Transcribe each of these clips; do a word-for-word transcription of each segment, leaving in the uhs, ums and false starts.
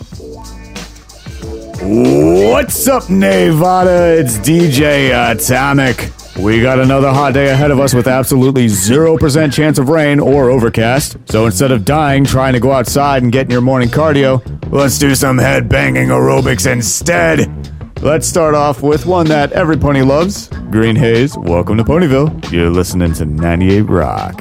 What's up, Nevada? It's D J Atomic. We got another hot day ahead of us with absolutely zero percent chance of rain or overcast. So instead of dying trying to go outside and get in your morning cardio, let's do some head-banging aerobics instead. Let's start off with one that every pony loves. Green Haze, welcome to Ponyville. You're listening to ninety-eight Rock.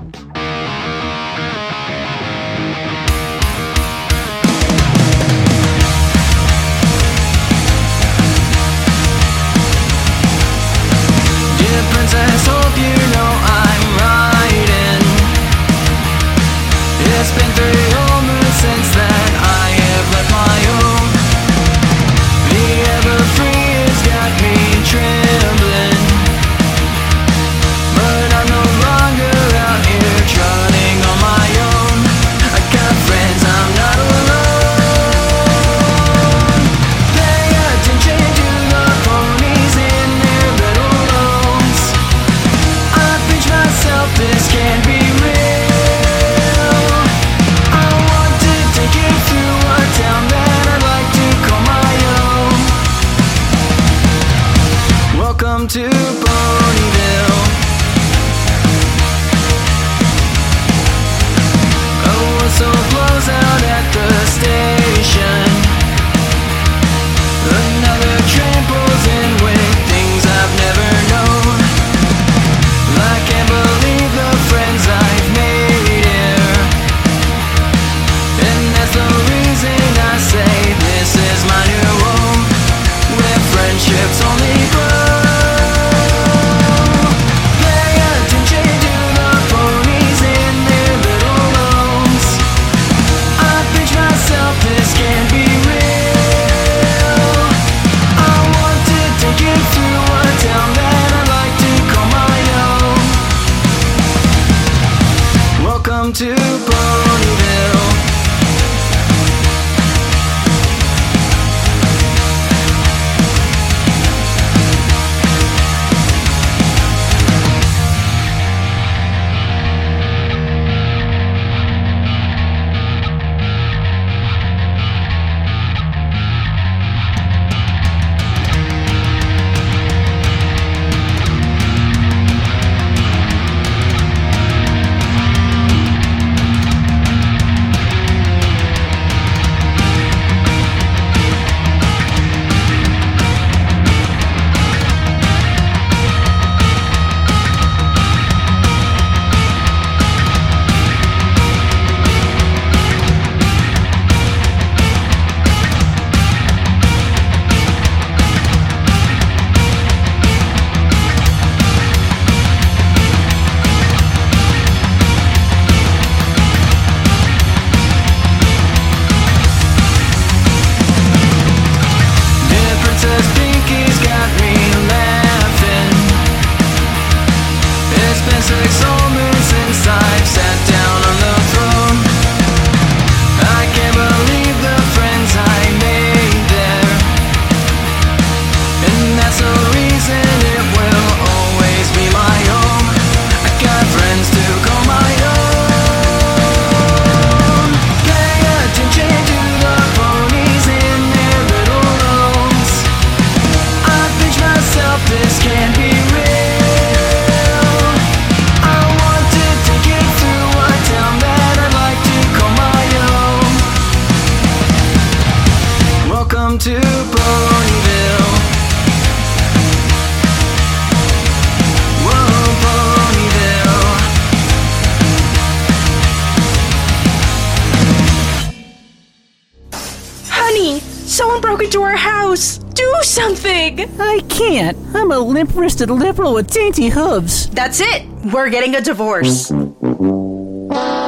I can't. I'm a limp-wristed liberal with dainty hooves. That's it. We're getting a divorce. Don't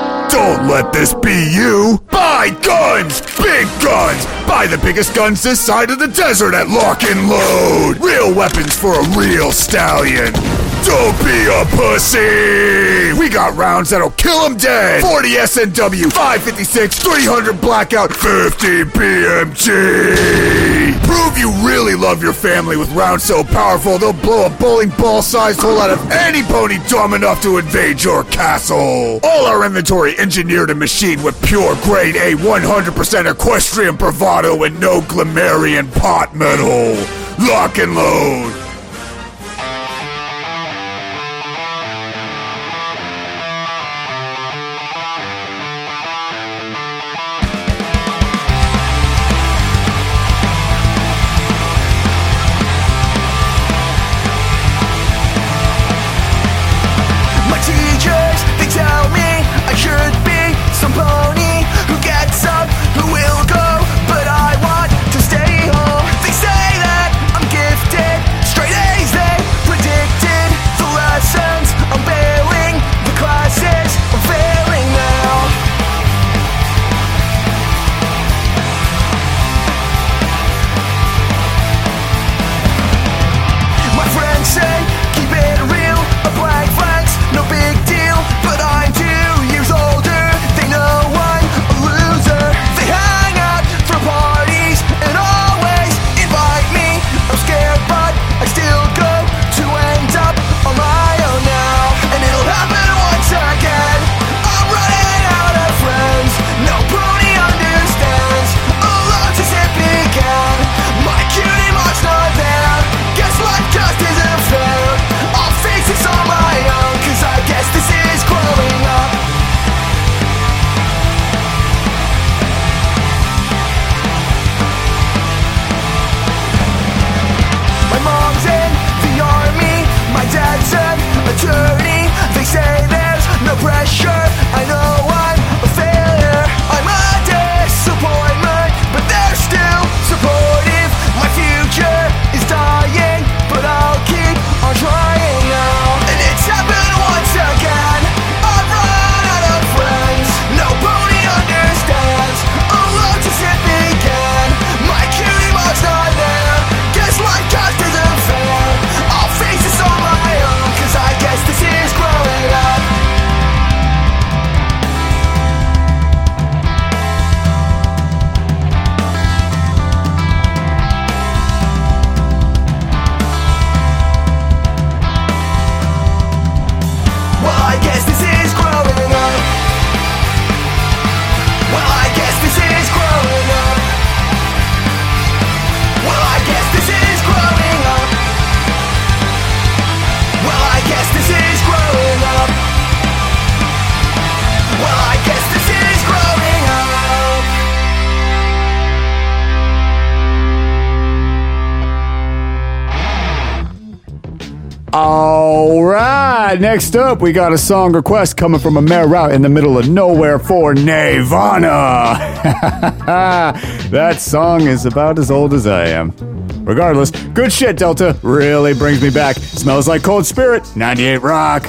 let this be you. Buy guns. Big guns. Buy the biggest guns this side of the desert at Lock and Load. Real weapons for a real stallion. Don't be a pussy! We got rounds that'll kill them dead! forty S N W, five fifty-six, three hundred blackout, fifty B M G! Prove you really love your family with rounds so powerful they'll blow a bowling ball-sized hole out of any pony dumb enough to invade your castle! All our inventory engineered and machined with pure grade A one hundred percent equestrian bravado and no Glamarian pot metal! Lock and load! Alright, next up we got a song request coming from a mare out in the middle of nowhere for Nirvana. That song is about as old as I am. Regardless, good shit, Delta. Really brings me back. Smells like Cold Spirit, ninety-eight Rock.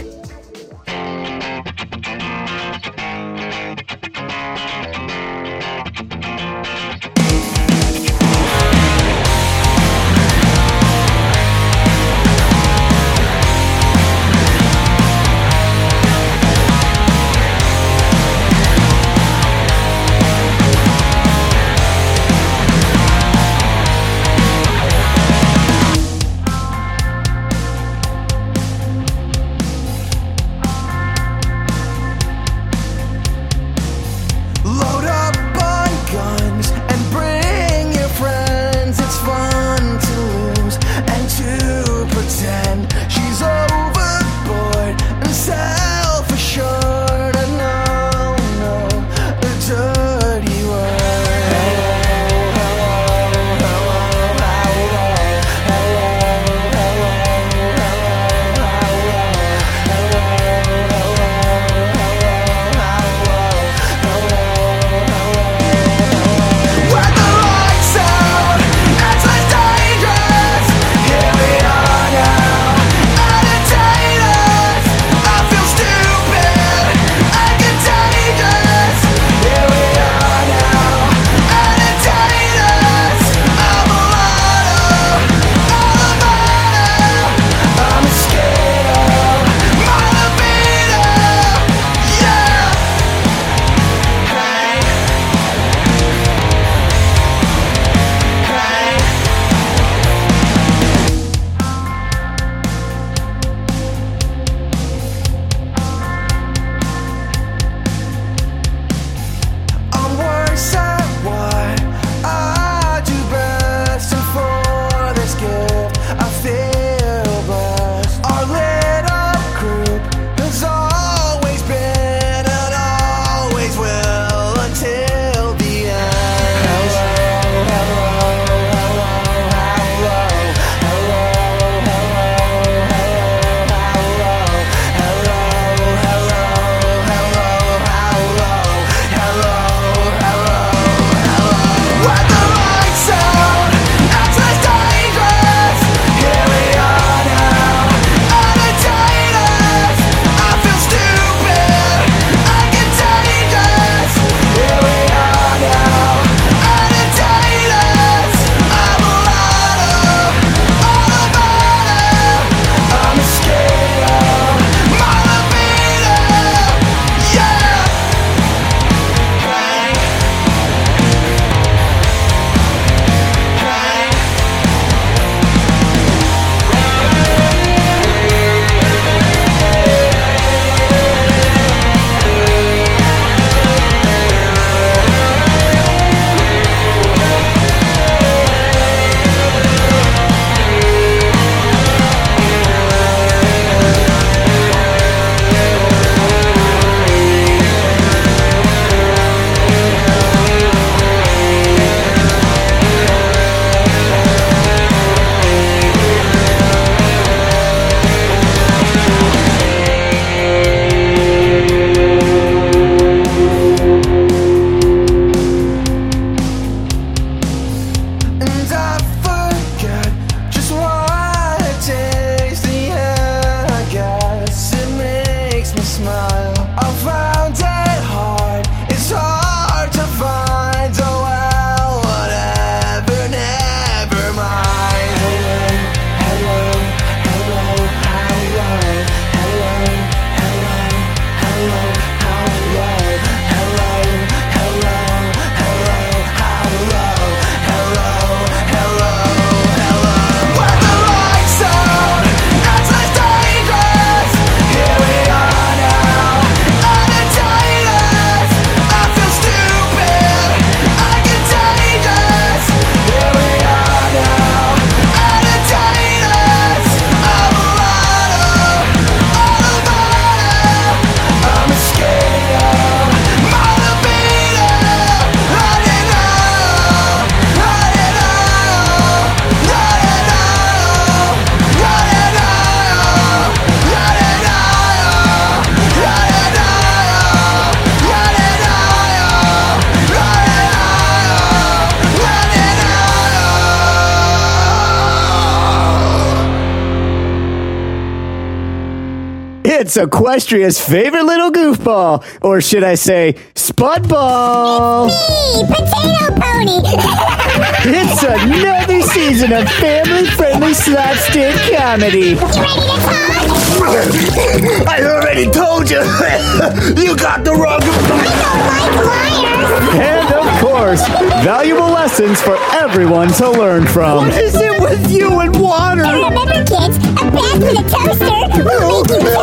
It's Equestria's favorite little goofball, or should I say, Spudball. Me, Potato Pony. It's another season of family-friendly slapstick comedy. You ready to talk? I already told you. You got the wrong. I don't like liars. And of course, valuable lessons for everyone to learn from. What is it with you and water? And remember, kids, a bath with a toaster will make you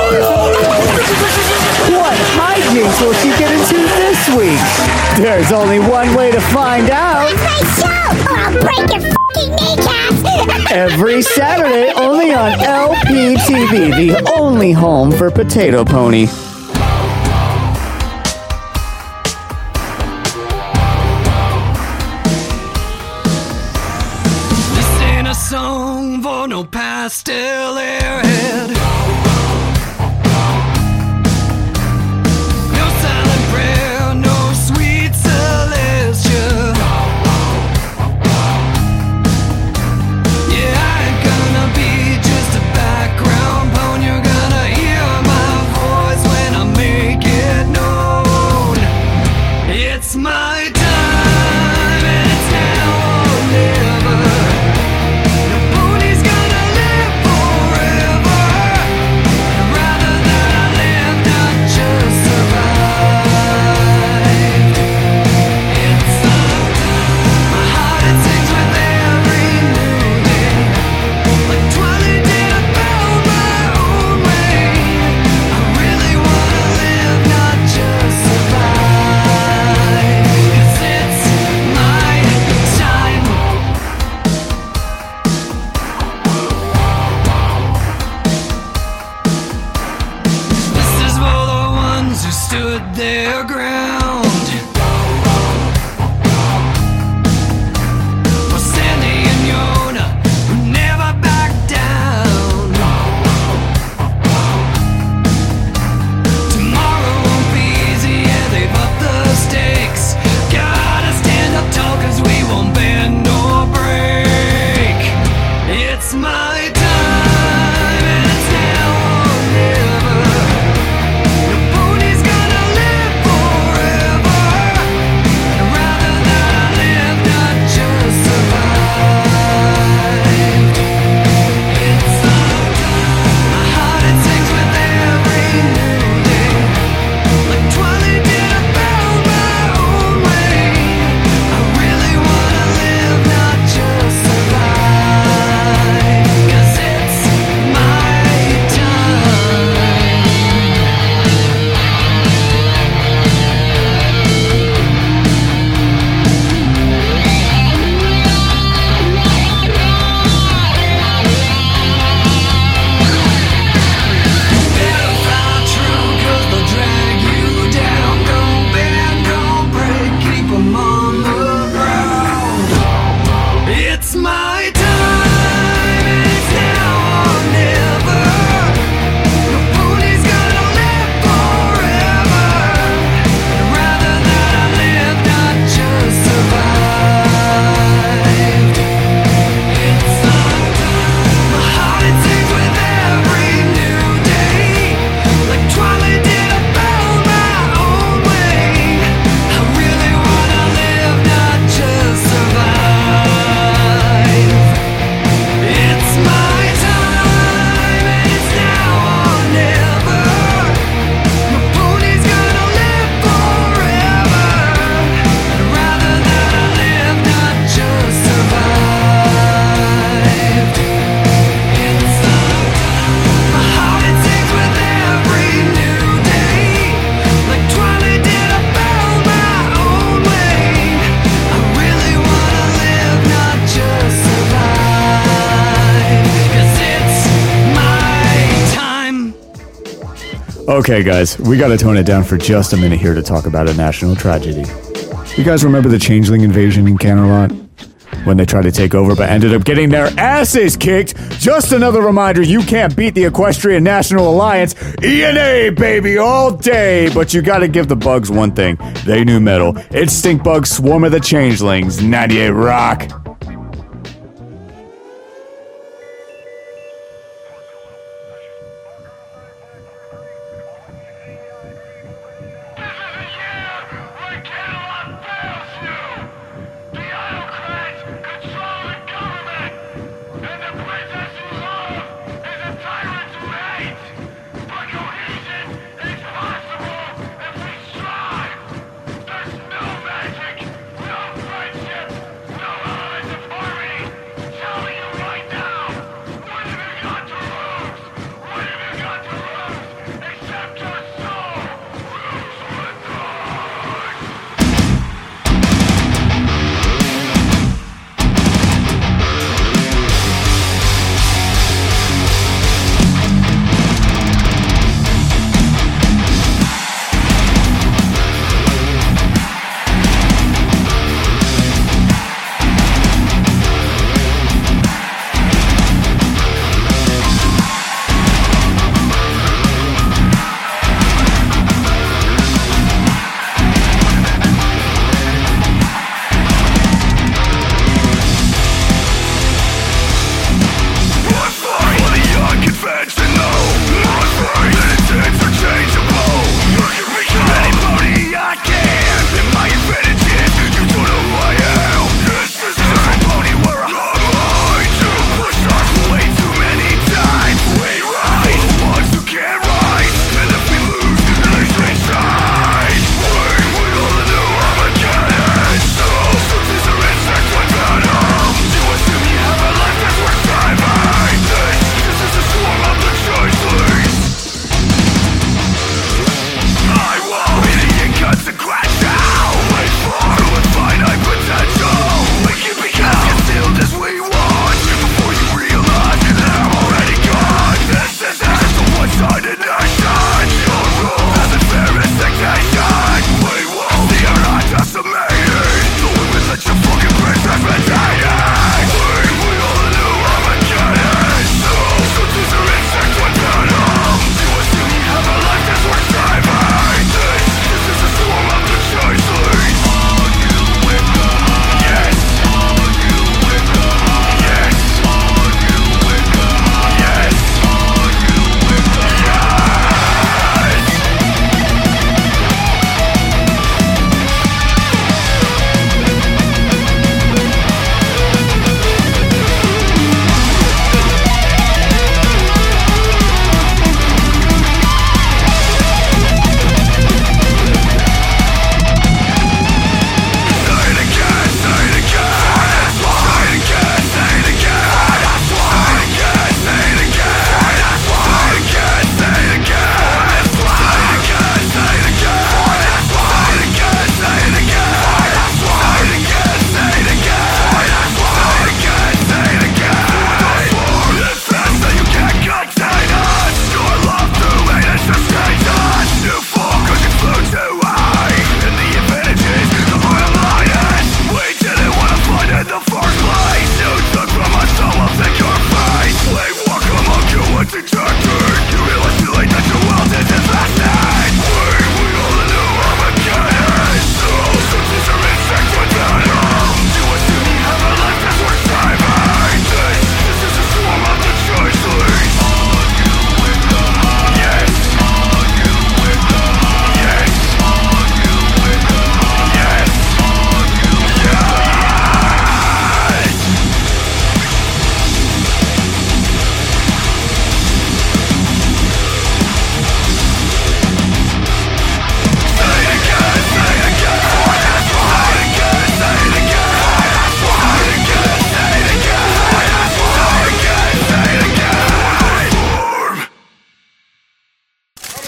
What hijinks will she get into this week? There's only one way to find out. It's my show, or I'll break your fucking kneecaps. Every Saturday, only on L P T V, the only home for Potato Pony. This ain't a song for no pastel airhead. No silent prayer, no sweet celestia. Yeah, I ain't gonna be just a background pawn. You're gonna hear my voice when I make it known. It's my time and it's now or never. The pony's gonna live forever. Rather than I live, not just survive. It's my heart, it sings with every new day. Like Twilight did about my own way. I really wanna live, not just survive. 'Cause it's my time. This is for the ones who stood their ground. For Sandy and Yona, who never backed down. Tomorrow won't be easy, yeah, they've upped the stakes. Gotta stand up tall, 'cause we won't bend nor break. It's my time, and it's now or never. The pony's gonna live forever. And rather than I live, not just survive. It's my heart, it sings with every new day. Like Twilight did about my own way. I really wanna live, not just survive. 'Cause it's my time. Better fly true, 'cause they'll drag you down. Don't bend, don't break, keep 'em on the ground. It's my time, and it's now or never. The pony's gonna live forever. And rather than I live, not just survive. It's my heart, it sings with every new day. Like Twilight did about my own way. I really wanna live, not just survive. It's my time, and it's now or never. My pony's gonna live forever. And rather than I live, not just survive. It's my heart, it sings with every new day. Like Twilight did about my own way. I really wanna live, not just survive. 'Cause it's my time. Okay, guys, we gotta tone it down for just a minute here to talk about a national tragedy. You guys remember the changeling invasion in Camelot? When they tried to take over but ended up getting their asses kicked? Just another reminder you can't beat the Equestrian National Alliance. E N A, baby, all day! But you gotta give the bugs one thing. They knew metal. It's Stinkbug Swarm of the Changelings, ninety-eight Rock.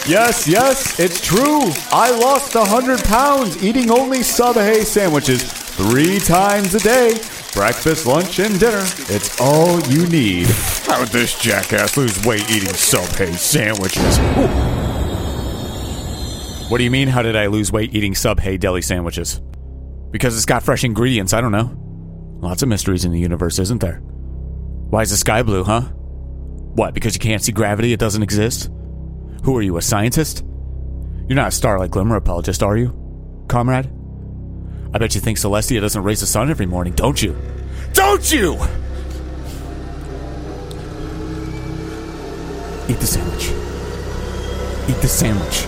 Yes, yes, it's true. I lost one hundred pounds eating only Subway sandwiches three times a day. Breakfast, lunch, and dinner. It's all you need. How would this jackass lose weight eating Subway sandwiches? Ooh. What do you mean, how did I lose weight eating Subway deli sandwiches? Because it's got fresh ingredients, I don't know. Lots of mysteries in the universe, isn't there? Why is the sky blue, huh? What, because you can't see gravity, it doesn't exist? Who are you, a scientist? You're not a starlight glimmer apologist, are you, comrade? I bet you think Celestia doesn't raise the sun every morning, don't you? Don't you? Eat the sandwich. Eat the sandwich.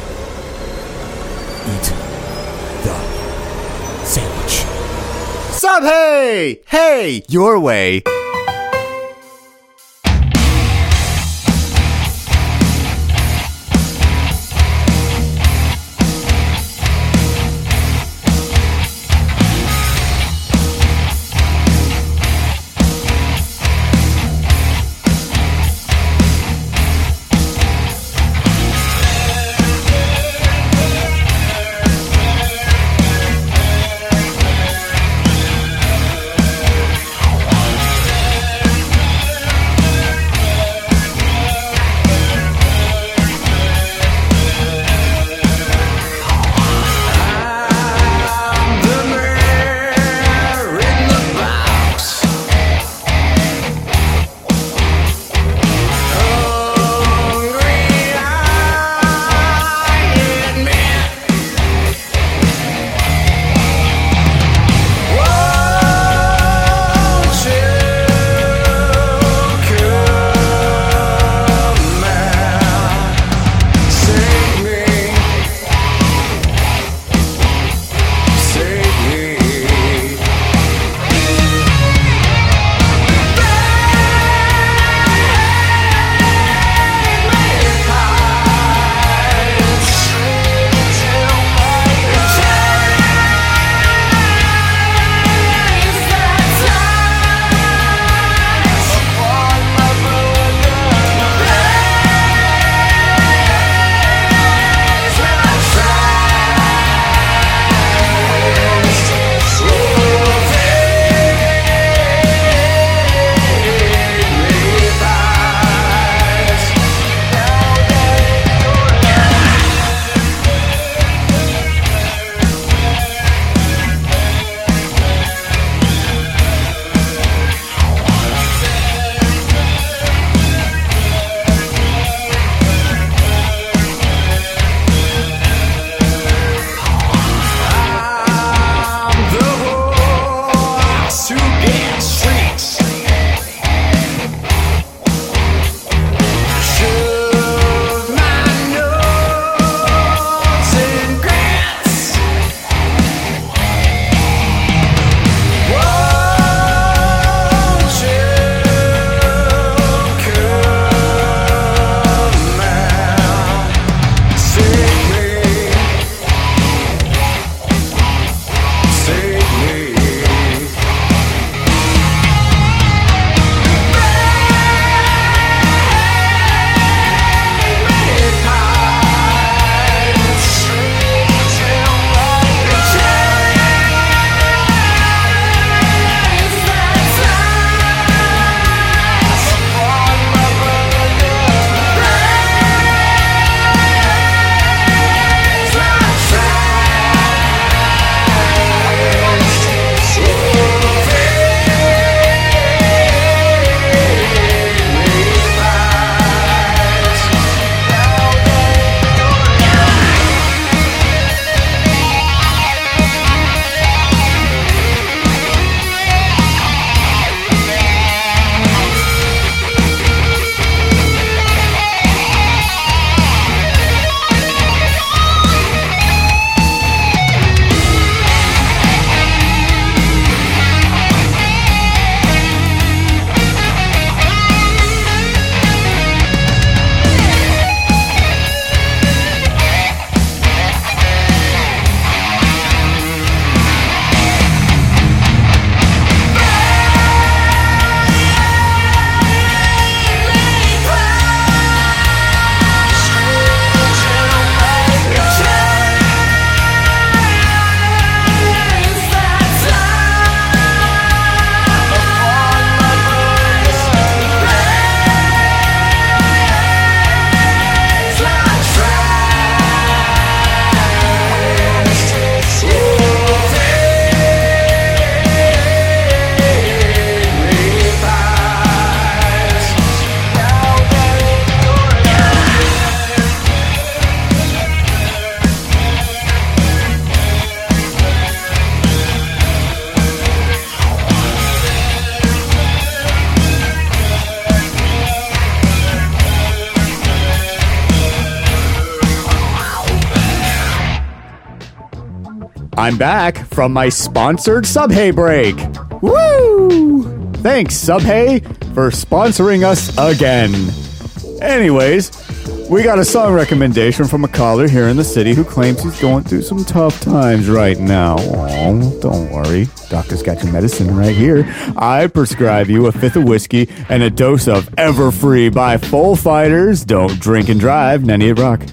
Eat the sandwich. Subway! Hey, your way. I'm back from my sponsored Subway break. Woo! Thanks, Subway, for sponsoring us again. Anyways, we got a song recommendation from a caller here in the city who claims he's going through some tough times right now. Oh, don't worry. Doctor's got your medicine right here. I prescribe you a fifth of whiskey and a dose of Everfree by Full Fighters. Don't drink and drive. ninety-eight Rock.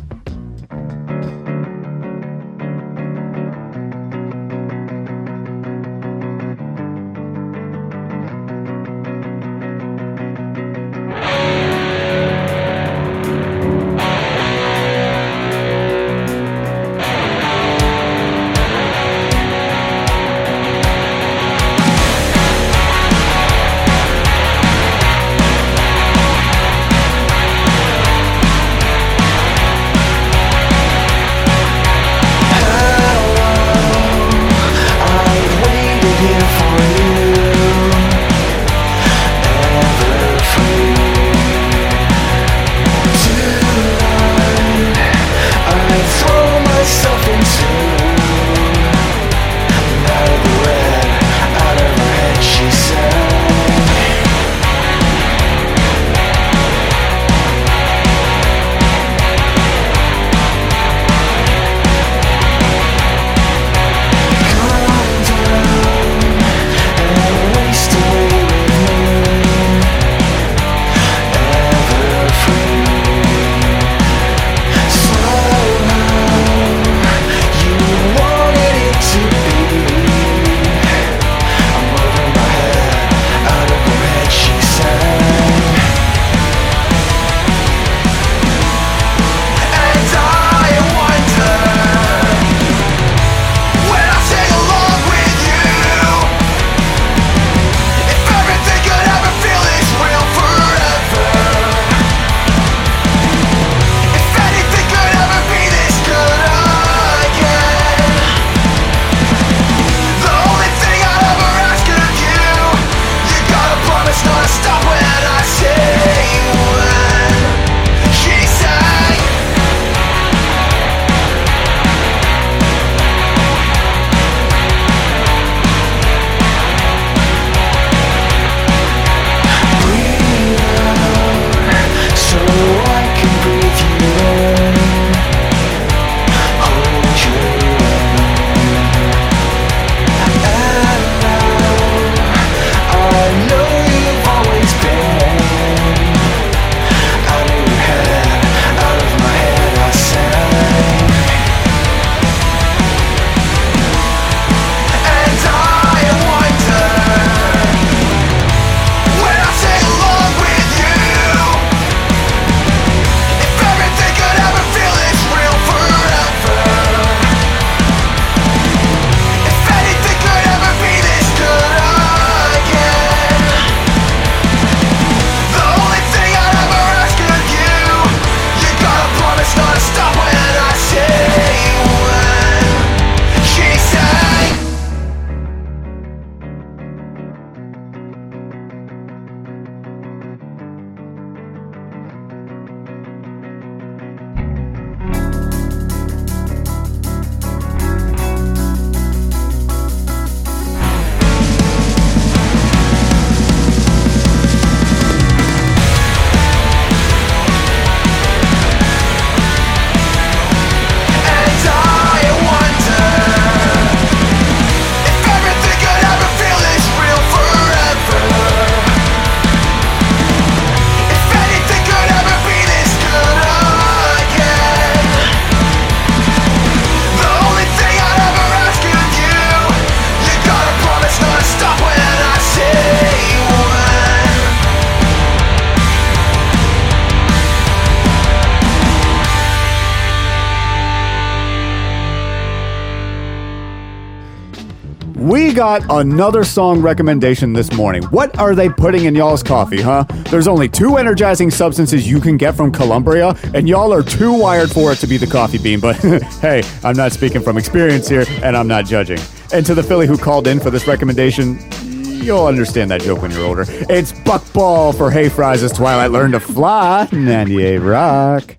We got another song recommendation this morning. What are they putting in y'all's coffee, huh? There's only two energizing substances you can get from Columbria, and y'all are too wired for it to be the coffee bean. But hey, I'm not speaking from experience here, and I'm not judging. And to the Philly who called in for this recommendation, you'll understand that joke when you're older. It's Buckball for Hey Fries as Twilight Learned to Fly. ninety-eight Rock.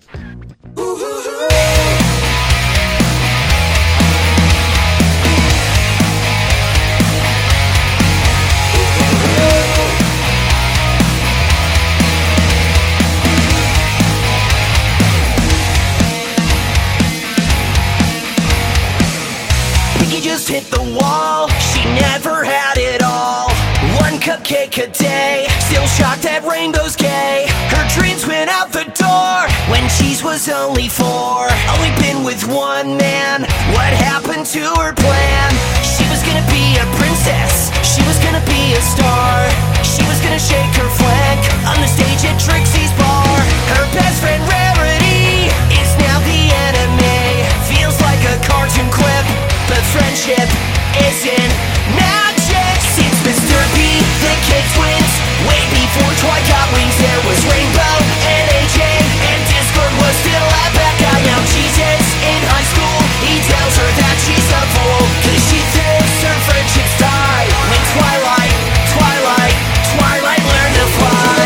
cake a day. Still shocked that Rainbow's gay. Her dreams went out the door when Cheese was only four. Only been with one man. What happened to her plan? She was gonna be a princess. She was gonna be a star. She was gonna shake her flag on the stage at Trixie's bar. Her best friend Rarity is now the enemy. Feels like a cartoon clip, but friendship isn't magic. Since Mister B, the Kid Twins, way before Twi got wings, there was Rainbow and A J, and Discord was still a bad guy. Now Jesus in high school, he tells her that she's a fool, cause she thinks her friendships die when Twilight, Twilight, Twilight learned to fly.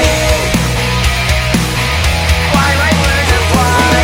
Twilight learned to fly.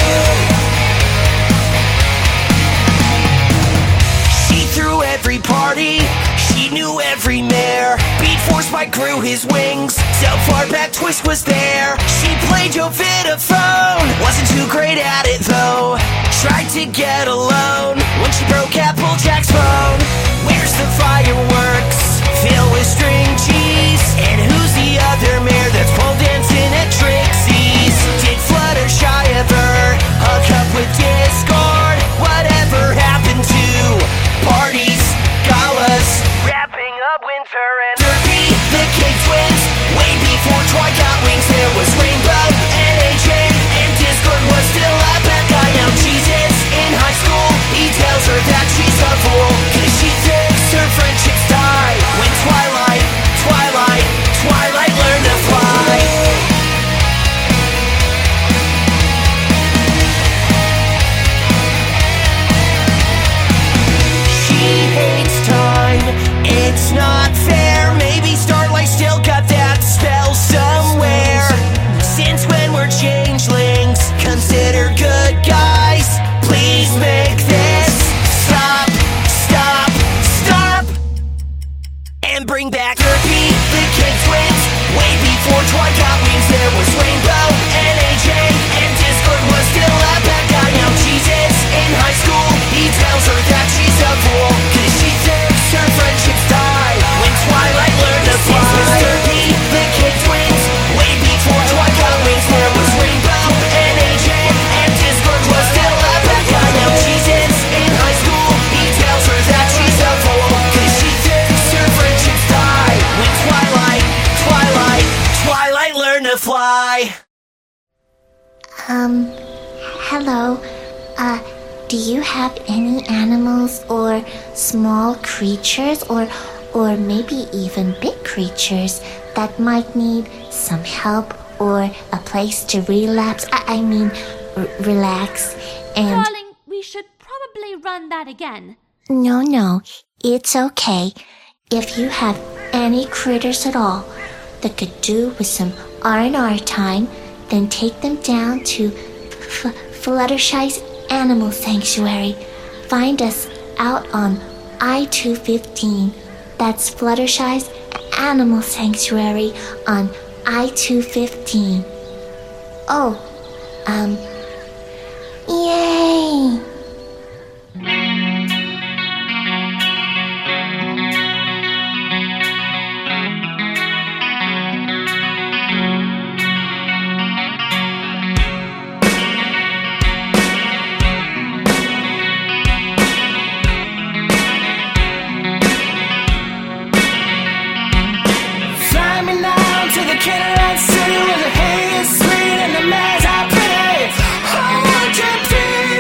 She threw every party, she knew every mayor. Beat Force Mike grew his wings, so far back Twist was there. She played Jovitaphone, wasn't too great at it though. Tried to get alone when she broke Applejack's phone. Where's the fireworks? Filled with string cheese. And who's the other mayor that's pole dancing at Trixie's? Did Fluttershy ever hook up with Discord? Whatever happened to parties, galas, wrapping up winter and Derby, the Kid Twins, way before Twi got wings, there was Rainbow and A J, and Discord was still a bad guy. Now Jesus in high school, he tells her that she's a fool, cause she thinks her friendships die when Twilight, Twilight, Twilight learned to fly. She hates time, it's not fair. Maybe Starlight still got that spell somewhere. Since when we're changelings considered good guys? Please make this stop, stop, stop, and bring back Derby, the Kid Twins. Way before Twi got wings, there was Rainbow and A J, and Discord was still a bad guy. Now Jesus in high school, he tells her that she's a fool, cause she thinks her friendships die when Twilight learned to fly. Mister B, the Kid Twins, way before Twi got wings, there was Rainbow and A J, and Discord was still a bad guy. Now Jesus in high school, he tells her that she's a fool, cause she thinks her friendships die when Twilight, Twilight, Twilight learned to fly. Um, hello. Uh, do you have any animals or small creatures or or maybe even big creatures that might need some help or a place to relapse? I, I mean, r- relax and... Darling, we should probably run that again. No, no, it's okay. If you have any critters at all that could do with some R and R time, then take them down to F- Fluttershy's Animal Sanctuary. Find us out on I two fifteen. That's Fluttershy's Animal Sanctuary on I two fifteen. Oh, um, yay! Fly me now to the Cadillac City where the hay is sweet and the maids are pretty. Hold your peace.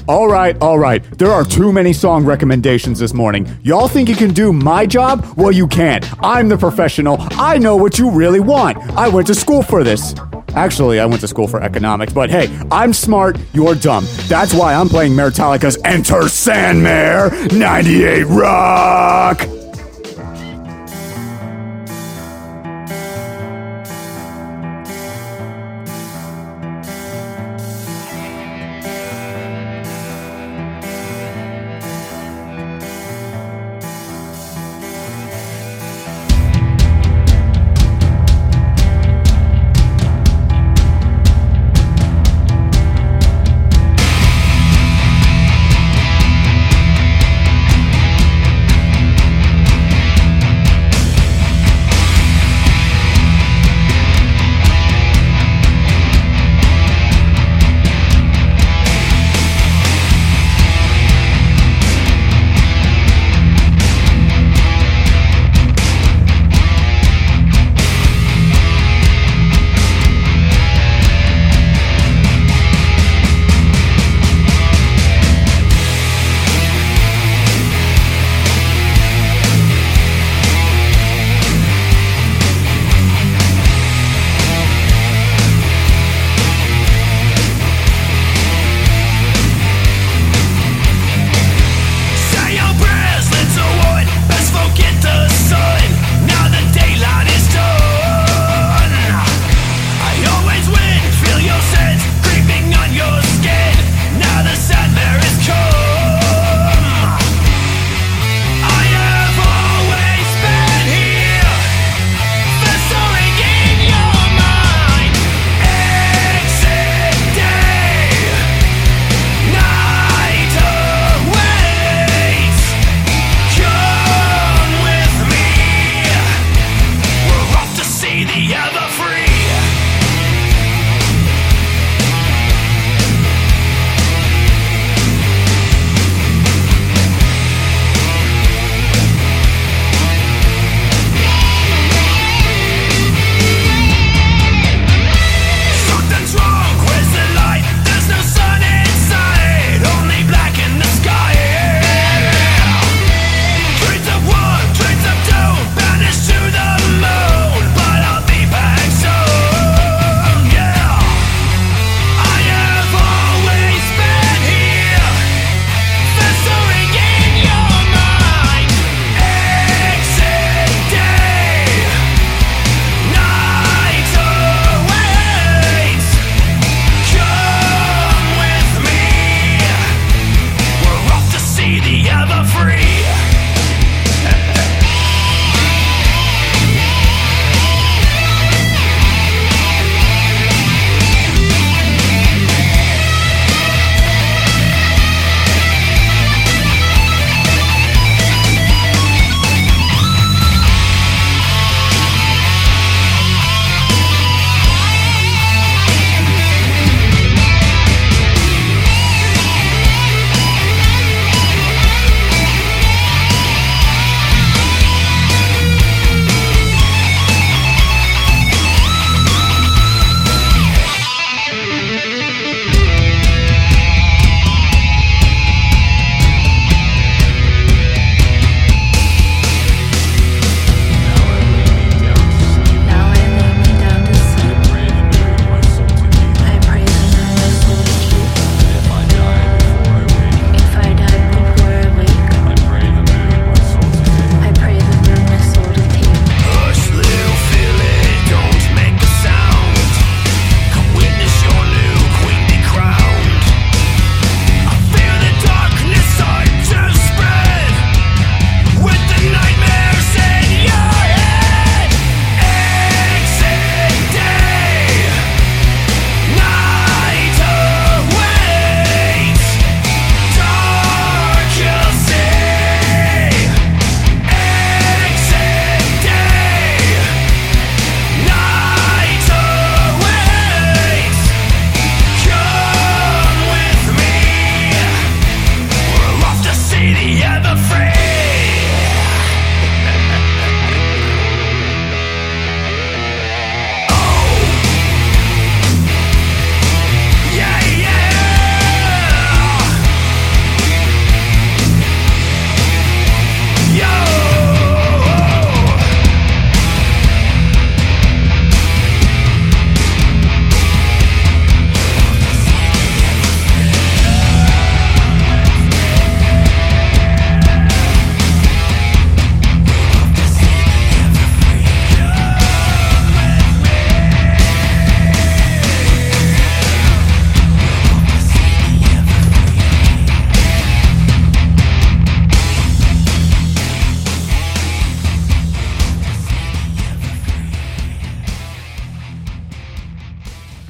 All right, all right. There are too many song recommendations this morning. Y'all think you can do my job? Well, you can't. I'm the professional. I know what you really want. I went to school for this. Actually, I went to school for economics, but hey, I'm smart, you're dumb. That's why I'm playing Metallica's Enter Sandmare ninety-eight Rock!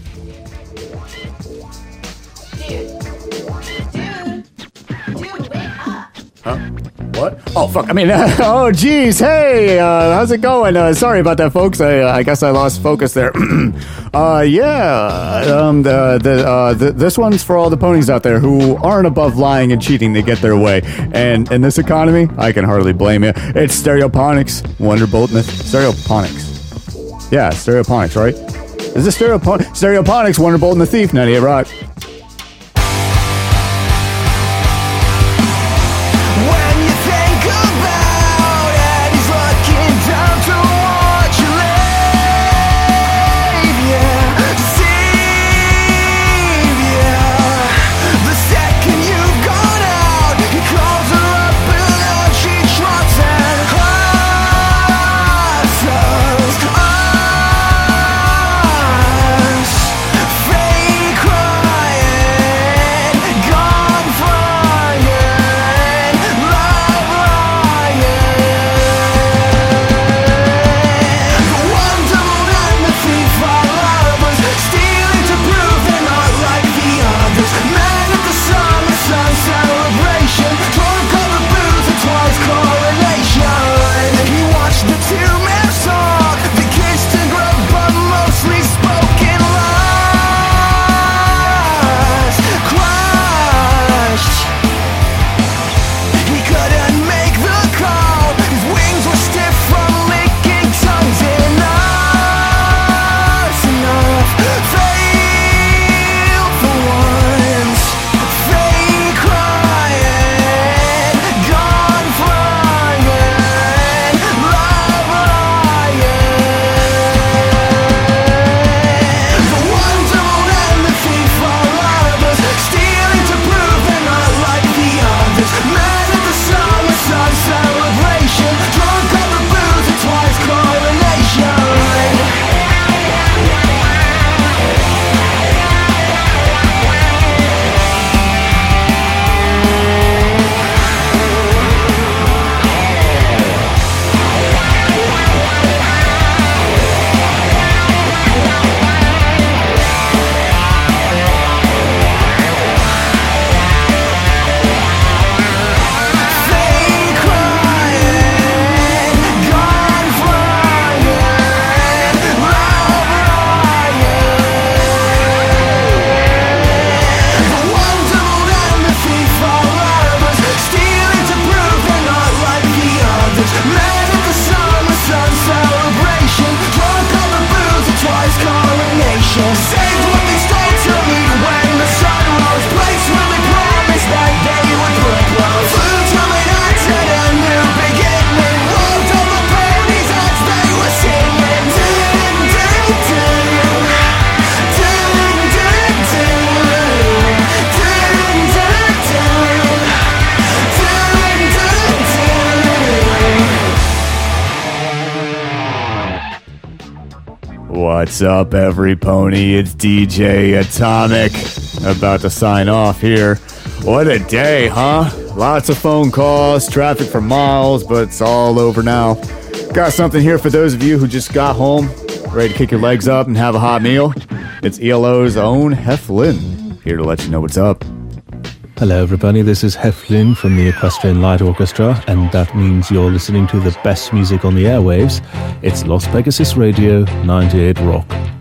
Huh? What? Oh, fuck. I mean, uh, oh, geez. Hey, uh, how's it going? Uh, sorry about that, folks. I, uh, I guess I lost focus there. uh, yeah. Um, the, the, uh, the, this one's for all the ponies out there who aren't above lying and cheating to get their way. And in this economy, I can hardly blame you. It's Stereoponics, Wonderbolt, and the Stereoponics. Yeah, Stereoponics, right? Is this Stereopon- Stereoponics, Wonderbolt, and the Thief, ninety-eight Rock. What's up, every pony? It's D J Atomic, about to sign off here. What a day, huh? Lots of phone calls, traffic for miles, but it's all over now. Got something here for those of you who just got home, ready to kick your legs up and have a hot meal. It's E L O's own Hef Lynn, here to let you know what's up. Hello everybody, this is Hef Lynn from the Equestrian Light Orchestra, and that means you're listening to the best music on the airwaves. It's Las Pegasus Radio ninety-eight Rock.